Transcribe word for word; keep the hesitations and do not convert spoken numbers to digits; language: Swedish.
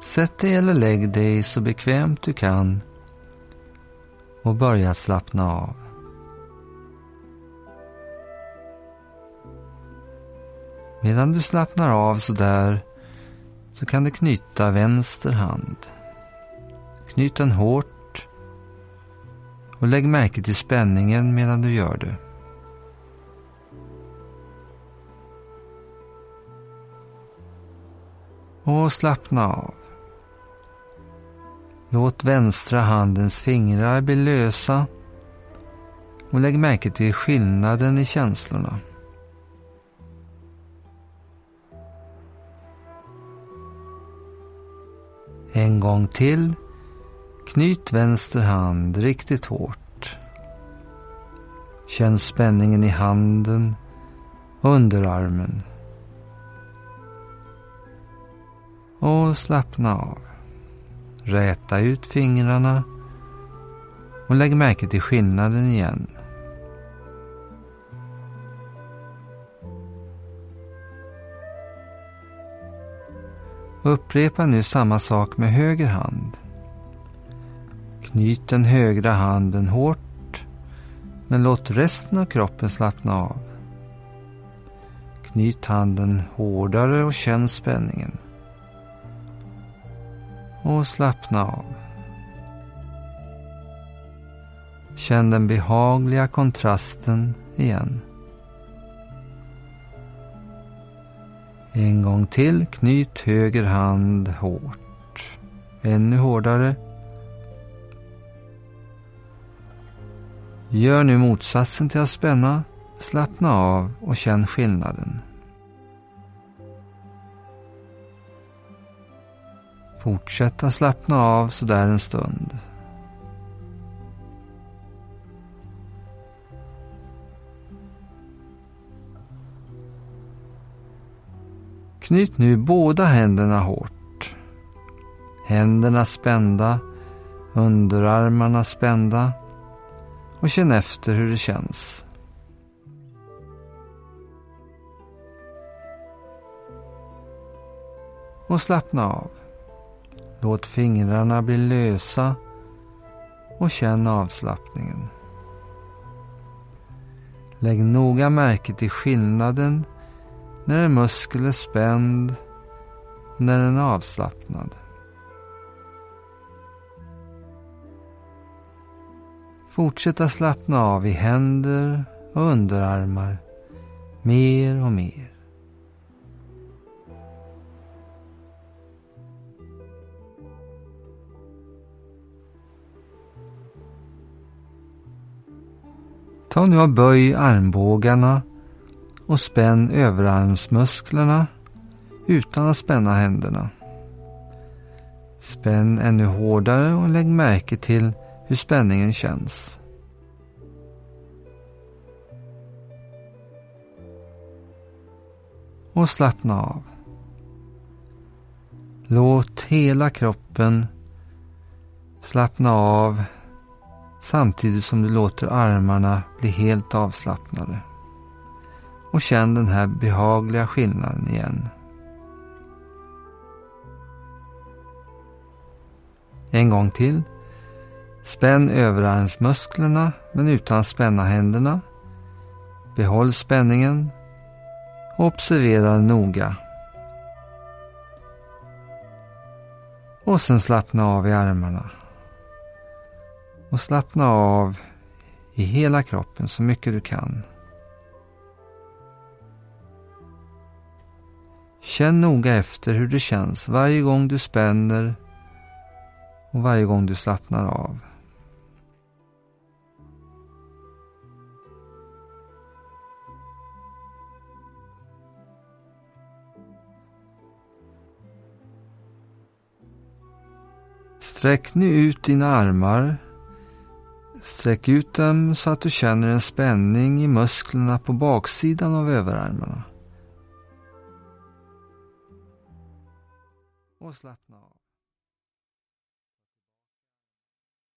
Sätt dig eller lägg dig så bekvämt du kan och börja slappna av. Medan du slappnar av så där så kan du knyta vänster hand. Knyt den hårt och lägg märke till spänningen medan du gör det. Och slappna av. Låt vänstra handens fingrar bli lösa och lägg märke till skillnaden i känslorna. En gång till. Knyt vänster hand riktigt hårt. Känn spänningen i handen och underarmen. Och slappna av. Räta ut fingrarna och lägg märke till skillnaden igen. Upprepa nu samma sak med höger hand. Knyt den högra handen hårt, men låt resten av kroppen slappna av. Knyt handen hårdare och känn spänningen. Och slappna av. Känn den behagliga kontrasten igen. En gång till, knyt höger hand hårt. Ännu hårdare. Gör nu motsatsen till att spänna. Slappna av och känn skillnaden. Fortsätta slappna av så där en stund. Knyt nu båda händerna hårt. Händerna spända, underarmarna spända och känn efter hur det känns. Och slappna av. Låt fingrarna bli lösa och känn avslappningen. Lägg noga märke till skillnaden när en muskel är spänd och när den är avslappnad. Fortsätt att slappna av i händer och underarmar mer och mer. Ta nu och böj armbågarna och spänn överarmsmusklerna utan att spänna händerna. Spänn ännu hårdare och lägg märke till hur spänningen känns. Och slappna av. Låt hela kroppen slappna av samtidigt som du låter armarna bli helt avslappnade. Och känn den här behagliga skillnaden igen. En gång till. Spänn överarmsmusklerna men utan att spänna händerna. Behåll spänningen och observera noga. Och sen slappna av i armarna. Och slappna av i hela kroppen så mycket du kan. Känn noga efter hur det känns varje gång du spänner och varje gång du slappnar av. Sträck nu ut dina armar. Sträck ut dem så att du känner en spänning i musklerna på baksidan av överarmarna. Och slappna av.